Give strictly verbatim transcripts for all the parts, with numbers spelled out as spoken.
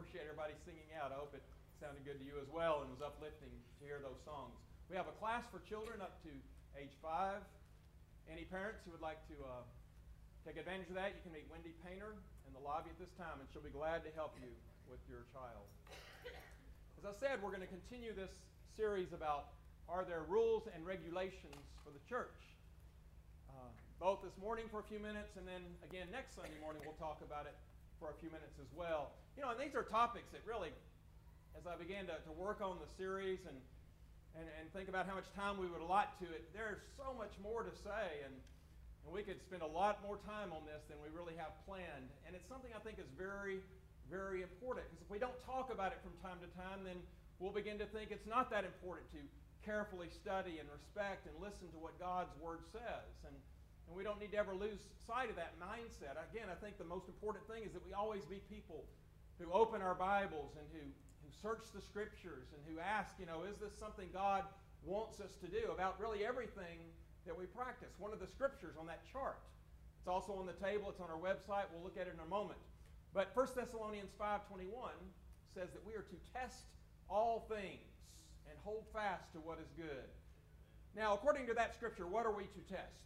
appreciate everybody singing out. I hope it sounded good to you as well and was uplifting to hear those songs. We have a class for children up to age five. Any parents who would like to uh, take advantage of that, you can meet Wendy Painter in the lobby at this time, and she'll be glad to help you with your child. As I said, we're going to continue this series about are there rules and regulations for the church. Uh, both this morning for a few minutes, and then again next Sunday morning we'll talk about it for a few minutes as well. You know, and these are topics that really, as I began to, to work on the series and, and, and think about how much time we would allot to it, there's so much more to say, and, and we could spend a lot more time on this than we really have planned. And it's something I think is very, very important, because if we don't talk about it from time to time, then we'll begin to think it's not that important to carefully study and respect and listen to what God's Word says. And, and we don't need to ever lose sight of that mindset. Again, I think the most important thing is that we always be people who open our Bibles and who, who search the Scriptures and who ask, you know, is this something God wants us to do about really everything that we practice? One of the Scriptures on that chart. It's also on the table. It's on our website. We'll look at it in a moment. But First Thessalonians five twenty-one says that we are to test all things and hold fast to what is good. Now, according to that scripture, what are we to test?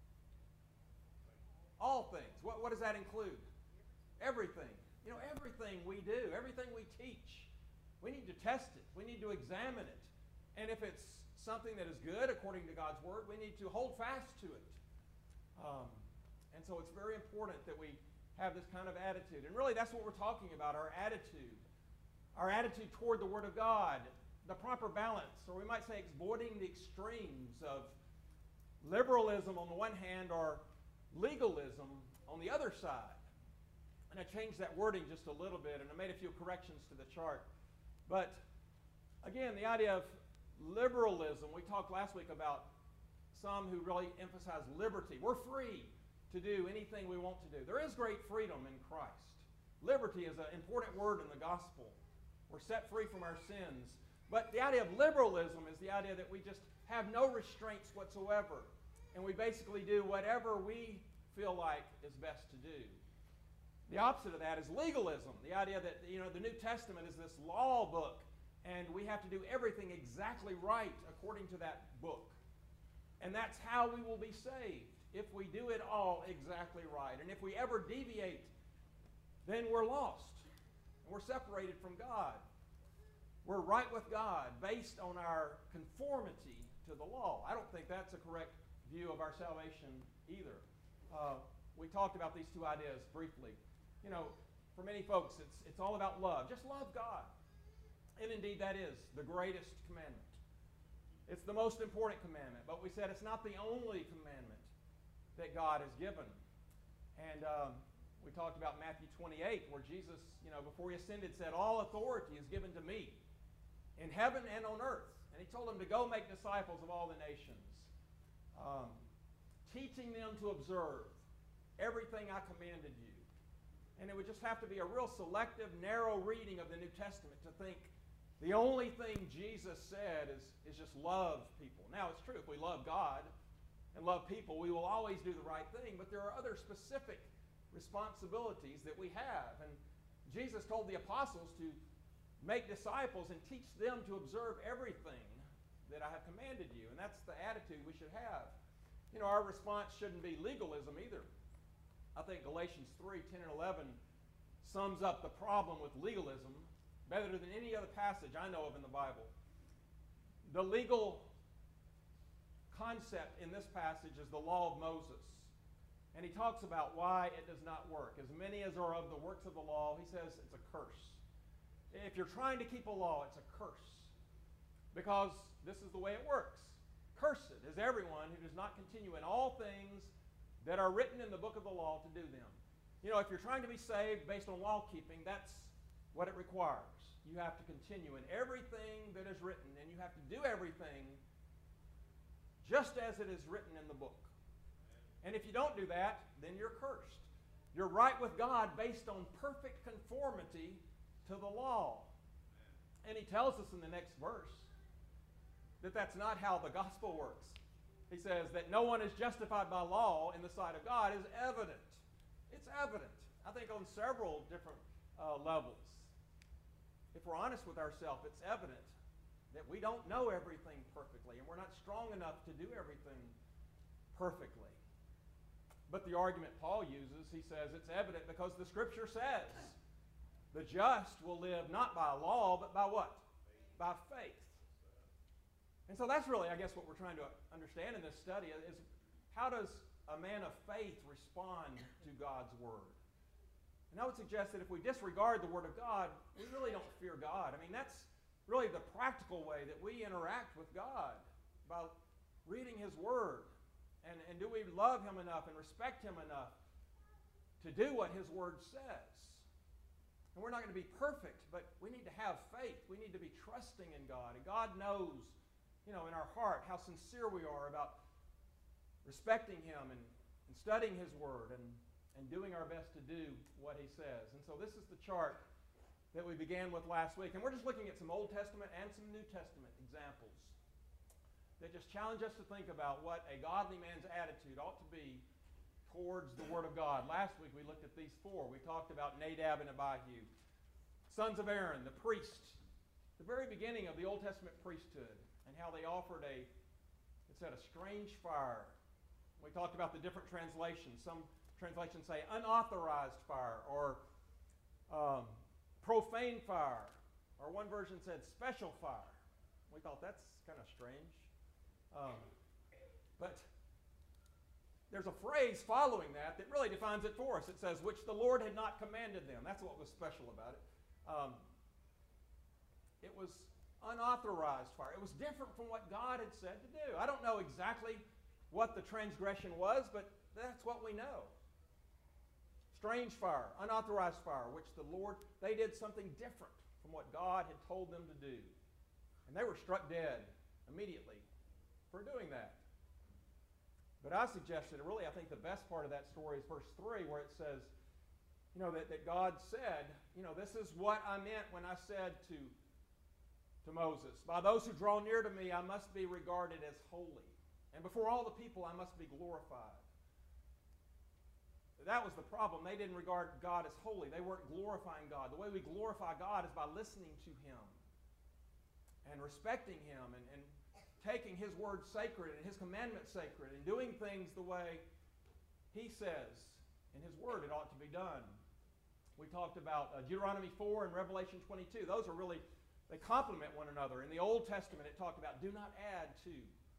All things. What, what does that include? Everything. You know, everything we do, everything we teach, we need to test it. We need to examine it. And if it's something that is good according to God's Word, we need to hold fast to it. Um, and so it's very important that we have this kind of attitude. And really, that's what we're talking about, our attitude. Our attitude toward the Word of God. The proper balance, or we might say avoiding the extremes of liberalism on the one hand or legalism on the other side. And I changed that wording just a little bit, and I made a few corrections to the chart. But again, the idea of liberalism, we talked last week about some who really emphasize liberty. We're free to do anything we want to do. There is great freedom in Christ. Liberty is an important word in the gospel. We're set free from our sins. But the idea of liberalism is the idea that we just have no restraints whatsoever. And we basically do whatever we feel like is best to do. The opposite of that is legalism. The idea that, you know, the New Testament is this law book. And we have to do everything exactly right according to that book. And that's how we will be saved, if we do it all exactly right. And if we ever deviate, then we're lost. And we're separated from God. We're right with God based on our conformity to the law. I don't think that's a correct view of our salvation either. Uh, we talked about these two ideas briefly. You know, for many folks, it's, it's all about love. Just love God. And indeed, that is the greatest commandment. It's the most important commandment. But we said it's not the only commandment that God has given. And um, we talked about Matthew twenty-eight, where Jesus, you know, before he ascended, said, all authority is given to me, in heaven and on earth. And he told them to go make disciples of all the nations, um, teaching them to observe everything I commanded you. And it would just have to be a real selective, narrow reading of the New Testament to think the only thing Jesus said is, is just love people. Now, it's true, if we love God and love people, we will always do the right thing, but there are other specific responsibilities that we have. And Jesus told the apostles to make disciples and teach them to observe everything that I have commanded you. And that's the attitude we should have. You know, our response shouldn't be legalism either. I think Galatians three, ten and eleven sums up the problem with legalism better than any other passage I know of in the Bible. The legal concept in this passage is the law of Moses. And he talks about why it does not work. As many as are of the works of the law, he says it's a curse. If you're trying to keep a law, it's a curse. Because this is the way it works. Cursed is everyone who does not continue in all things that are written in the book of the law to do them. You know, if you're trying to be saved based on law keeping, that's what it requires. You have to continue in everything that is written, and you have to do everything just as it is written in the book. And if you don't do that, then you're cursed. You're right with God based on perfect conformity to the law. And he tells us in the next verse that that's not how the gospel works. He says that no one is justified by law in the sight of God is evident. It's evident. I think on several different uh, levels. if we're honest with ourselves, it's evident that we don't know everything perfectly, and we're not strong enough to do everything perfectly. But the argument Paul uses, he says, it's evident because the Scripture says the just will live not by law, but by what? By faith. And so that's really, I guess, what we're trying to understand in this study is how does a man of faith respond to God's Word? And I would suggest that if we disregard the Word of God, we really don't fear God. I mean, that's really the practical way that we interact with God, by reading His Word. And, and do we love Him enough and respect Him enough to do what His Word says? And we're not going to be perfect, but we need to have faith. We need to be trusting in God. And God knows, you know, in our heart how sincere we are about respecting Him and, and studying His Word and, and doing our best to do what He says. And so this is the chart that we began with last week. And we're just looking at some Old Testament and some New Testament examples that just challenge us to think about what a godly man's attitude ought to be towards the Word of God. Last week we looked at these four. We talked about Nadab and Abihu, sons of Aaron, the priests, the very beginning of the Old Testament priesthood, and how they offered a, it said, a strange fire. We talked about the different translations. Some translations say unauthorized fire, or um, profane fire, or one version said special fire. We thought that's kind of strange. Um, but there's a phrase following that that really defines it for us. It says, which the Lord had not commanded them. That's what was special about it. Um, it was unauthorized fire. It was different from what God had said to do. I don't know exactly what the transgression was, but that's what we know. Strange fire, unauthorized fire, which the Lord, they did something different from what God had told them to do. And they were struck dead immediately for doing that. But I suggested, really, I think the best part of that story is verse three, where it says, you know, that, that God said, you know, this is what I meant when I said to, to Moses, by those who draw near to me, I must be regarded as holy. And before all the people, I must be glorified. That was the problem. They didn't regard God as holy. They weren't glorifying God. The way we glorify God is by listening to Him and respecting Him and, and taking His word sacred and His commandments sacred and doing things the way He says in His word it ought to be done. We talked about uh, Deuteronomy four and Revelation twenty-two. Those are really, they complement one another. In the Old Testament it talked about do not add to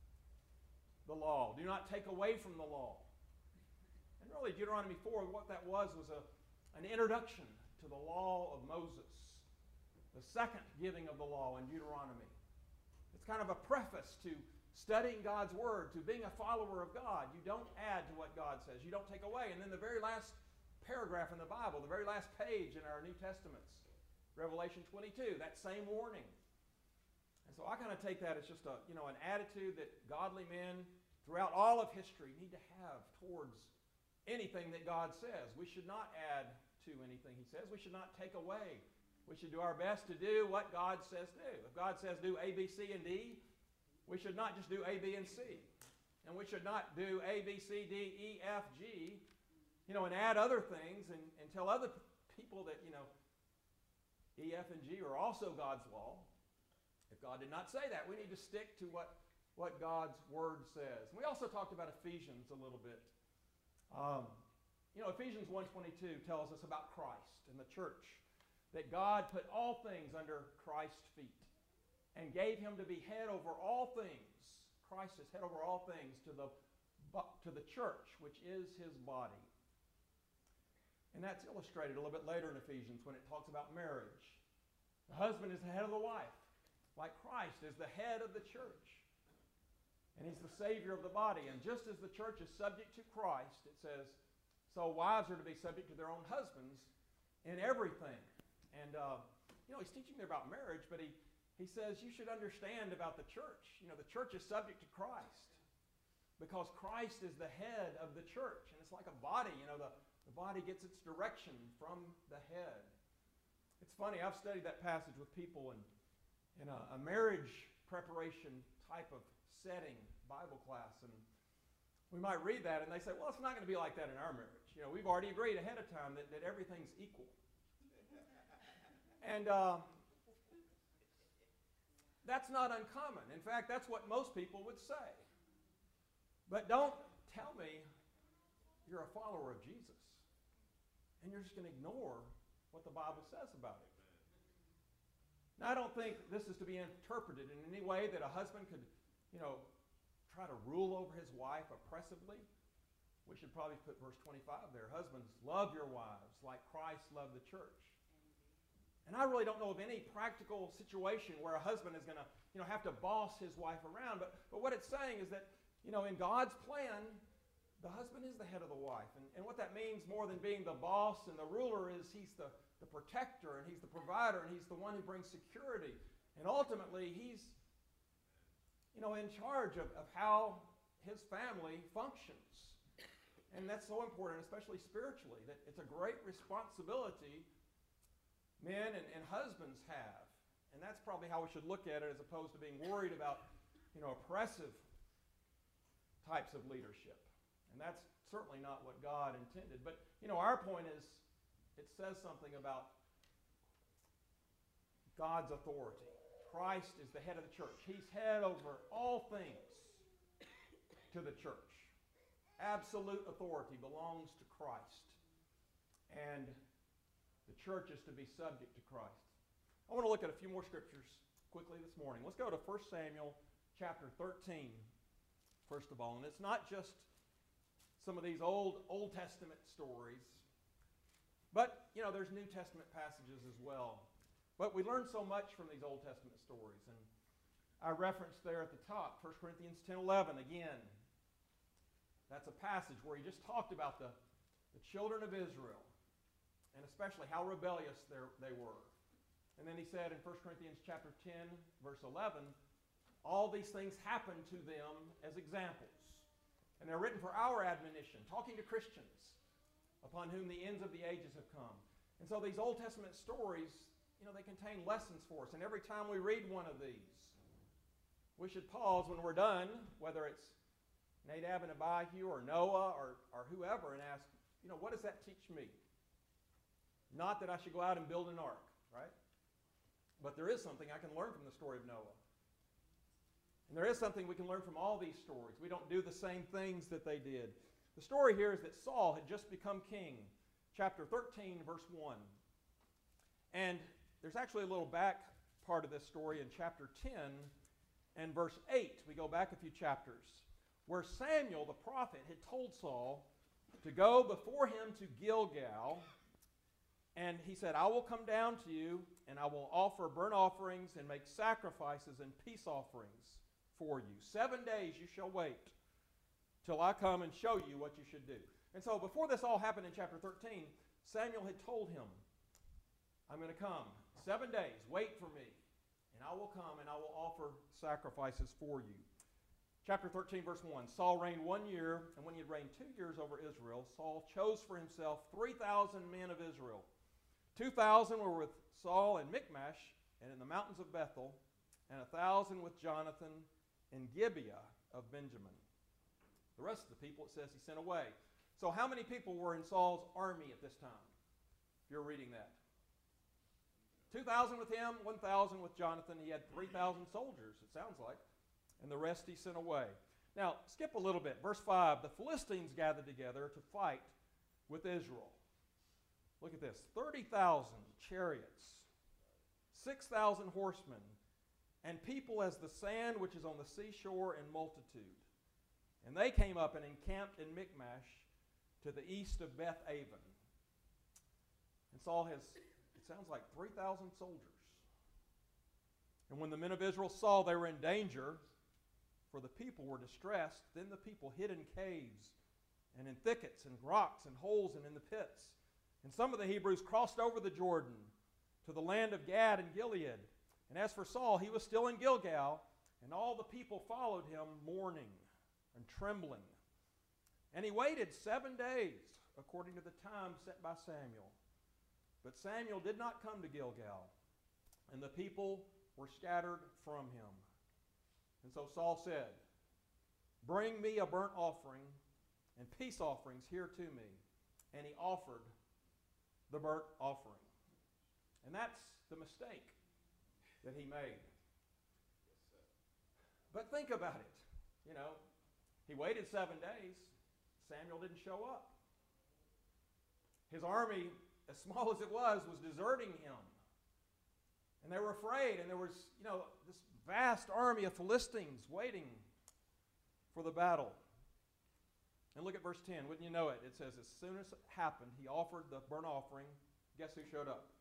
the law. Do not take away from the law. And really Deuteronomy four, what that was was a, an introduction to the law of Moses. The second giving of the law in Deuteronomy. It's kind of a preface to studying God's Word, to being a follower of God. You don't add to what God says. You don't take away. And then the very last paragraph in the Bible, the very last page in our New Testaments, Revelation twenty-two, that same warning. And so I kind of take that as just a, you know, an attitude that godly men throughout all of history need to have towards anything that God says. We should not add to anything He says. We should not take away. We should do our best to do what God says do. If God says do A, B, C, and D, we should not just do A, B, and C. And we should not do A, B, C, D, E, F, G, you know, and add other things and, and tell other people that, you know, E, F, and G are also God's law. If God did not say that, we need to stick to what, what God's Word says. And we also talked about Ephesians a little bit. Um, you know, Ephesians one twenty-two tells us about Christ and the church. That God put all things under Christ's feet and gave Him to be head over all things. Christ is head over all things to the, to the church, which is His body. And that's illustrated a little bit later in Ephesians when it talks about marriage. The husband is the head of the wife, like Christ is the head of the church. And He's the Savior of the body. And just as the church is subject to Christ, it says, so wives are to be subject to their own husbands in everything. And, uh, you know, he's teaching there about marriage, but he, he says you should understand about the church. You know, the church is subject to Christ because Christ is the head of the church. And it's like a body, you know, the, the body gets its direction from the head. It's funny, I've studied that passage with people in, in a, a marriage preparation type of setting, Bible class, and we might read that and they say, well, it's not going to be like that in our marriage. You know, we've already agreed ahead of time that, that everything's equal. And, uh, That's not uncommon. In fact, that's what most people would say. But don't tell me you're a follower of Jesus and you're just going to ignore what the Bible says about it. Now, I don't think this is to be interpreted in any way that a husband could, you know, try to rule over his wife oppressively. We should probably put verse twenty-five there. Husbands, love your wives like Christ loved the church. And I really don't know of any practical situation where a husband is going to, you know, have to boss his wife around. But, but what it's saying is that, you know, in God's plan, the husband is the head of the wife. And, and what that means more than being the boss and the ruler is he's the, the protector and he's the provider and he's the one who brings security. And ultimately, he's, you know, in charge of, of how his family functions. And that's so important, especially spiritually, that it's a great responsibility men and, and husbands have. And that's probably how we should look at it, as opposed to being worried about, you know, oppressive types of leadership. And that's certainly not what God intended. But, you know, our point is, it says something about God's authority. Christ is the head of the church. He's head over all things to the church. Absolute authority belongs to Christ. And the church is to be subject to Christ. I want to look at a few more scriptures quickly this morning. Let's go to First Samuel chapter thirteen, first of all. And it's not just some of these old Old Testament stories, but, you know, there's New Testament passages as well. But we learn so much from these Old Testament stories. And I referenced there at the top, First Corinthians ten eleven again. That's a passage where he just talked about the, the children of Israel, and especially how rebellious they were. And then he said in First Corinthians chapter ten, verse eleven, all these things happened to them as examples. And they're written for our admonition, talking to Christians upon whom the ends of the ages have come. And so these Old Testament stories, you know, they contain lessons for us. And every time we read one of these, we should pause when we're done, whether it's Nadab and Abihu or Noah or, or whoever, and ask, you know, what does that teach me? Not that I should go out and build an ark, right? But there is something I can learn from the story of Noah. And there is something we can learn from all these stories. We don't do the same things that they did. The story here is that Saul had just become king. Chapter thirteen, verse one. And there's actually a little back part of this story in chapter ten and verse eight. We go back a few chapters, where Samuel the prophet had told Saul to go before him to Gilgal. And he said, I will come down to you, and I will offer burnt offerings and make sacrifices and peace offerings for you. Seven days you shall wait till I come and show you what you should do. And so before this all happened in chapter thirteen, Samuel had told him, I'm going to come. Seven days, wait for me, and I will come and I will offer sacrifices for you. Chapter thirteen, verse one, Saul reigned one year, and when he had reigned two years over Israel, Saul chose for himself three thousand men of Israel. two thousand were with Saul in Michmash and in the mountains of Bethel, and one thousand with Jonathan in Gibeah of Benjamin. The rest of the people, it says, he sent away. So how many people were in Saul's army at this time? If you're reading that. two thousand with him, one thousand with Jonathan. He had three thousand soldiers, it sounds like. And the rest he sent away. Now, skip a little bit. Verse five, the Philistines gathered together to fight with Israel. Look at this. thirty thousand chariots, six thousand horsemen, and people as the sand which is on the seashore in multitude. And they came up and encamped in Michmash to the east of Beth Aven. And Saul has, it sounds like, three thousand soldiers. And when the men of Israel saw they were in danger, for the people were distressed, then the people hid in caves and in thickets and rocks and holes and in the pits. And some of the Hebrews crossed over the Jordan to the land of Gad and Gilead. And as for Saul, he was still in Gilgal, and all the people followed him mourning and trembling. And he waited seven days, according to the time set by Samuel. But Samuel did not come to Gilgal, and the people were scattered from him. And so Saul said, bring me a burnt offering and peace offerings here to me. And he offered the burnt offering. And that's the mistake that he made. But think about it. You know, he waited seven days. Samuel didn't show up. His army, as small as it was, was deserting him. And they were afraid, and there was, you know, this vast army of Philistines waiting for the battle. And look at verse ten. Wouldn't you know it? It says, as soon as it happened, he offered the burnt offering. Guess who showed up?